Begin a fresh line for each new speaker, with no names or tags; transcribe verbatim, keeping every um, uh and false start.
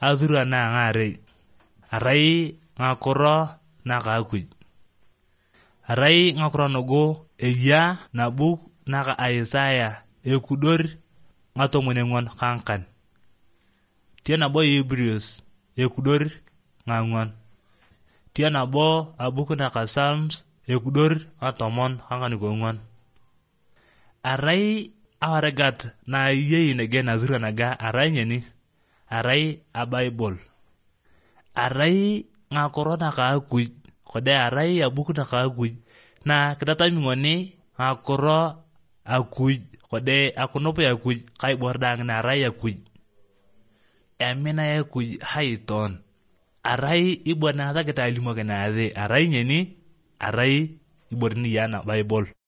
azura na ngare arai ngakoro nakakuj arai ngakoro nogo eya nabuk naka Isaiah ekudor ngatomonengon kankan tia nabo Hebrews ekudor ngangwan tia nabo abuk naka Psalms ekudor ngatomon kankan gongwan arai awaragat na yeye nege nazura naga arai nyeni arai a Bible arai ngakoro nakakuj kode arai abuk nakakuj na kitatami ngoni ngakoro akuj kode akunopo yakuj kai bordang na arai yakuj emina yakuj haiton arai ibona hata kita alimo kenade arai nyeni arai iborni yana Bible